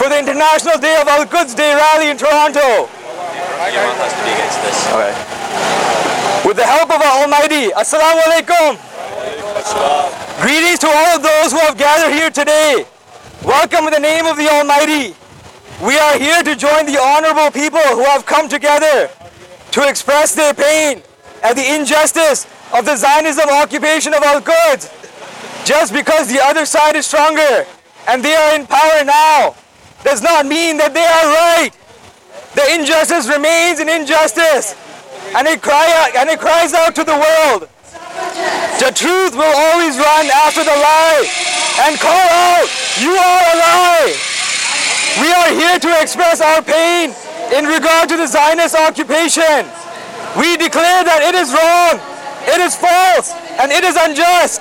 for the International Day of Al-Quds Day rally in Toronto. Okay. With the help of our Almighty, Assalamu Alaikum. Greetings to all of those who have gathered here today. Welcome in the name of the Almighty. We are here to join the honorable people who have come together to express their pain at the injustice of the Zionism occupation of Al-Quds. Just because the other side is stronger and they are in power now does not mean that they are right. The injustice remains an injustice, and it cries out to the world. The truth will always run after the lie and call out, "You are a lie." We are here to express our pain in regard to the Zionist occupation. We declare that it is wrong, it is false, and it is unjust.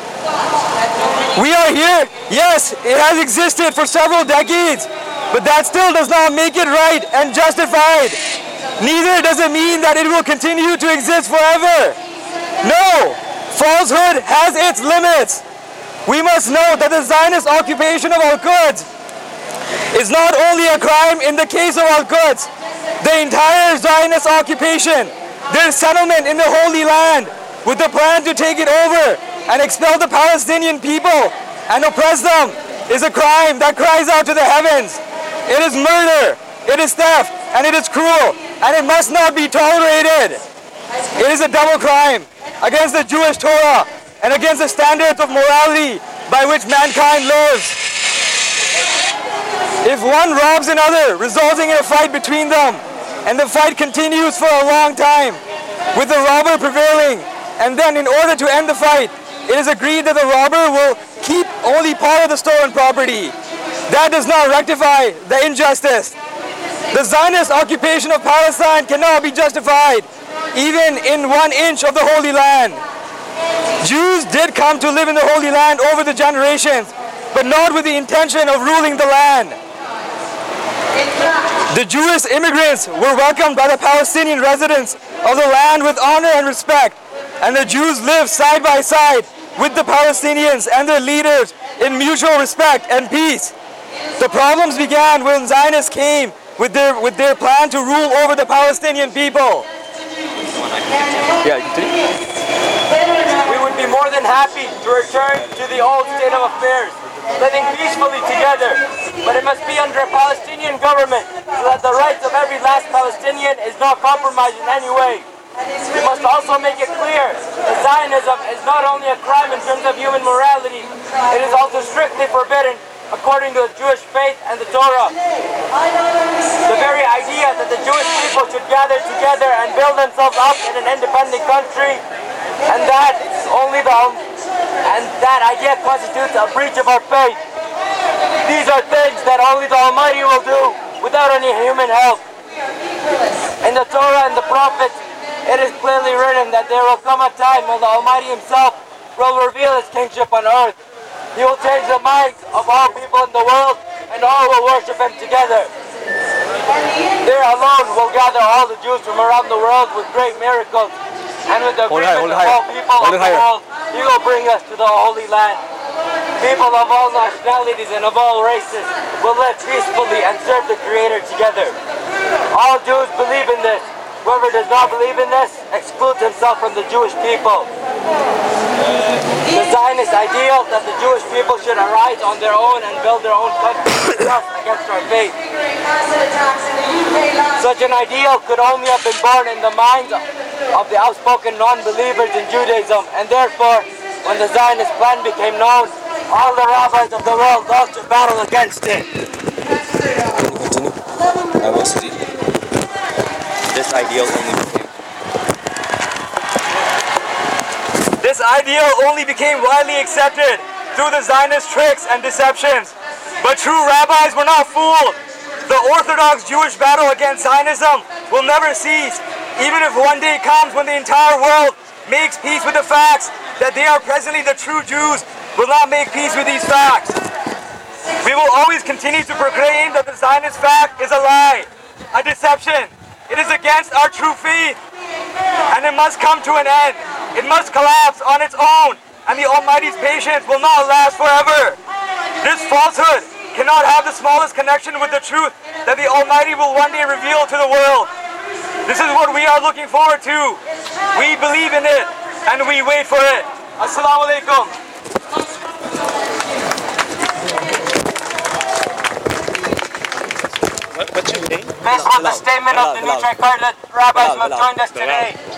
We are here, yes, it has existed for several decades, but that still does not make it right and justified. Neither does it mean that it will continue to exist forever. No, falsehood has its limits. We must note that the Zionist occupation of Al-Quds is not only a crime in the case of Al-Quds. The entire Zionist occupation, their settlement in the Holy Land with the plan to take it over and expel the Palestinian people and oppress them, is a crime that cries out to the heavens. It is murder, it is theft, and it is cruel, and it must not be tolerated. It is a double crime against the Jewish Torah and against the standards of morality by which mankind lives. If one robs another, resulting in a fight between them, and the fight continues for a long time, with the robber prevailing, and then in order to end the fight, it is agreed that the robber will keep only part of the stolen property. That does not rectify the injustice. The Zionist occupation of Palestine cannot be justified, even in 1 inch of the Holy Land. Jews did come to live in the Holy Land over the generations, but not with the intention of ruling the land. The Jewish immigrants were welcomed by the Palestinian residents of the land with honor and respect, and the Jews lived side by side with the Palestinians and their leaders in mutual respect and peace. The problems began when Zionists came with their plan to rule over the Palestinian people. We would be more than happy to return to the old state of affairs, living peacefully together, but it must be under a Palestinian government so that the rights of every last Palestinian is not compromised in any way. We must also make it clear that Zionism is not only a crime in terms of human morality, it is also strictly forbidden according to the Jewish faith and the Torah. The very idea that the Jewish people should gather together and build themselves up in an independent country, and that idea constitutes a breach of our faith. These are things that only the Almighty will do without any human help. In the Torah and the prophets, it is clearly written that there will come a time when the Almighty Himself will reveal His kingship on earth. He will change the minds of all people in the world, and all will worship Him together. There alone will gather all the Jews from around the world with great miracles, and with the agreement of all people of the world, He will bring us to the Holy Land. People of all nationalities and of all races will live peacefully and serve the Creator together. All Jews believe in this. Whoever does not believe in this excludes himself from the Jewish people. The Zionist ideal that the Jewish people should arise on their own and build their own country is just against our faith. Such an ideal could only have been born in the minds of the outspoken non-believers in Judaism, and therefore, when the Zionist plan became known, all the rabbis of the world lost a battle against it. This ideal only became widely accepted through the Zionist tricks and deceptions. But true rabbis were not fooled. The Orthodox Jewish battle against Zionism will never cease, even if one day comes when the entire world makes peace with the facts that they are presently the true Jews will not make peace with these facts. We will always continue to proclaim that the Zionist fact is a lie, a deception. It is against our true faith, and it must come to an end. It must collapse on its own, and the Almighty's patience will not last forever. This falsehood cannot have the smallest connection with the truth that the Almighty will one day reveal to the world. This is what we are looking forward to. We believe in it and we wait for it. Assalamu alaikum. What's your name? Based on the statement of the new tripartite rabbis who have joined us today,